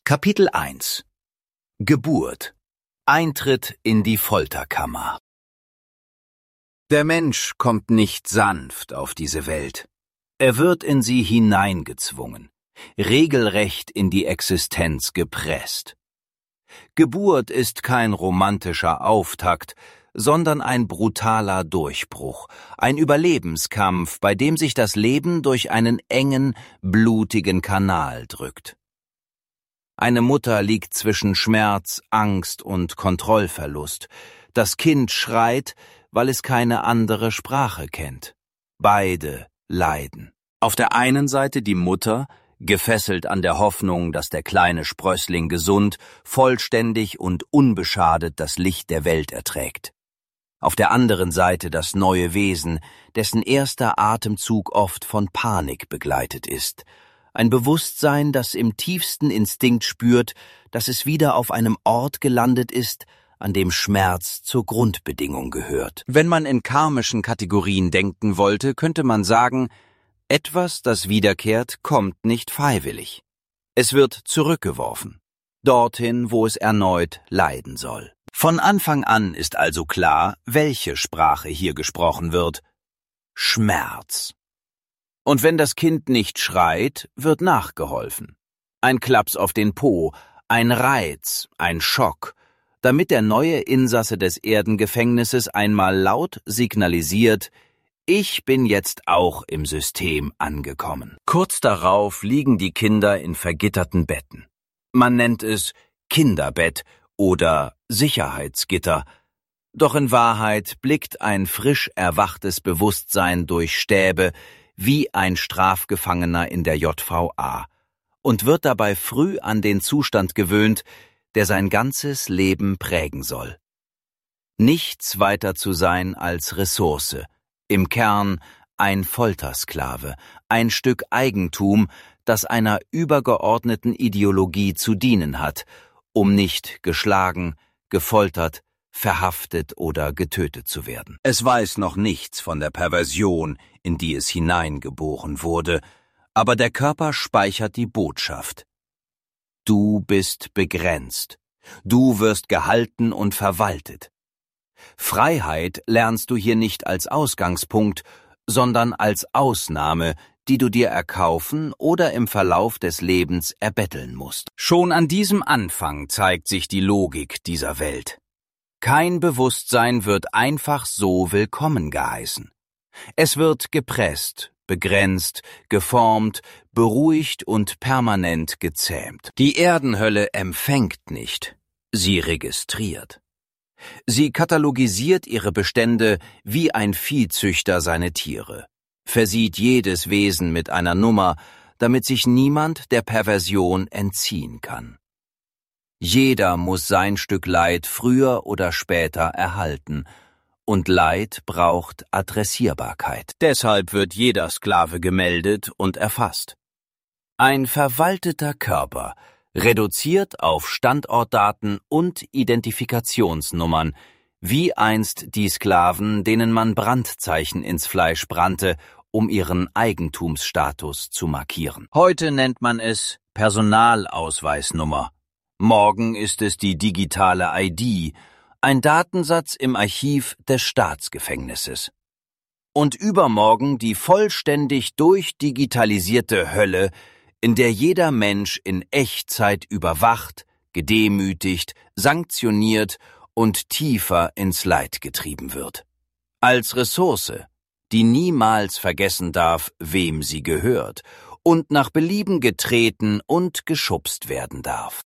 Kapitel 1 Geburt. Eintritt in die Folterkammer. Der Mensch kommt nicht sanft auf diese Welt. Er wird in sie hineingezwungen, regelrecht in die Existenz gepresst. Geburt ist kein romantischer Auftakt, sondern ein brutaler Durchbruch, ein Überlebenskampf, bei dem sich das Leben durch einen engen, blutigen Kanal drückt. Eine Mutter liegt zwischen Schmerz, Angst und Kontrollverlust. Das Kind schreit, weil es keine andere Sprache kennt. Beide leiden. Auf der einen Seite die Mutter, gefesselt an der Hoffnung, dass der kleine Sprössling gesund, vollständig und unbeschadet das Licht der Welt erträgt. Auf der anderen Seite das neue Wesen, dessen erster Atemzug oft von Panik begleitet ist. Ein Bewusstsein, das im tiefsten Instinkt spürt, dass es wieder auf einem Ort gelandet ist, an dem Schmerz zur Grundbedingung gehört. Wenn man in karmischen Kategorien denken wollte, könnte man sagen, etwas, das wiederkehrt, kommt nicht freiwillig. Es wird zurückgeworfen, dorthin, wo es erneut leiden soll. Von Anfang an ist also klar, welche Sprache hier gesprochen wird. Schmerz. Und wenn das Kind nicht schreit, wird nachgeholfen. Ein Klaps auf den Po, ein Reiz, ein Schock, damit der neue Insasse des Erdengefängnisses einmal laut signalisiert, ich bin jetzt auch im System angekommen. Kurz darauf liegen die Kinder in vergitterten Betten. Man nennt es Kinderbett oder Sicherheitsgitter. Doch in Wahrheit blickt ein frisch erwachtes Bewusstsein durch Stäbe, wie ein Strafgefangener in der JVA und wird dabei früh an den Zustand gewöhnt, der sein ganzes Leben prägen soll. Nichts weiter zu sein als Ressource, im Kern ein Foltersklave, ein Stück Eigentum, das einer übergeordneten Ideologie zu dienen hat, um nicht geschlagen, gefoltert, verhaftet oder getötet zu werden. Es weiß noch nichts von der Perversion, in die es hineingeboren wurde, aber der Körper speichert die Botschaft. Du bist begrenzt. Du wirst gehalten und verwaltet. Freiheit lernst du hier nicht als Ausgangspunkt, sondern als Ausnahme, die du dir erkaufen oder im Verlauf des Lebens erbetteln musst. Schon an diesem Anfang zeigt sich die Logik dieser Welt. Kein Bewusstsein wird einfach so willkommen geheißen. Es wird gepresst, begrenzt, geformt, beruhigt und permanent gezähmt. Die Erdenhölle empfängt nicht, sie registriert. Sie katalogisiert ihre Bestände wie ein Viehzüchter seine Tiere, versieht jedes Wesen mit einer Nummer, damit sich niemand der Perversion entziehen kann. Jeder muss sein Stück Leid früher oder später erhalten, und Leid braucht Adressierbarkeit. Deshalb wird jeder Sklave gemeldet und erfasst. Ein verwalteter Körper, reduziert auf Standortdaten und Identifikationsnummern, wie einst die Sklaven, denen man Brandzeichen ins Fleisch brannte, um ihren Eigentumsstatus zu markieren. Heute nennt man es Personalausweisnummer. Morgen ist es die digitale ID, ein Datensatz im Archiv des Staatsgefängnisses. Und übermorgen die vollständig durchdigitalisierte Hölle, in der jeder Mensch in Echtzeit überwacht, gedemütigt, sanktioniert und tiefer ins Leid getrieben wird. Als Ressource, die niemals vergessen darf, wem sie gehört, und nach Belieben getreten und geschubst werden darf.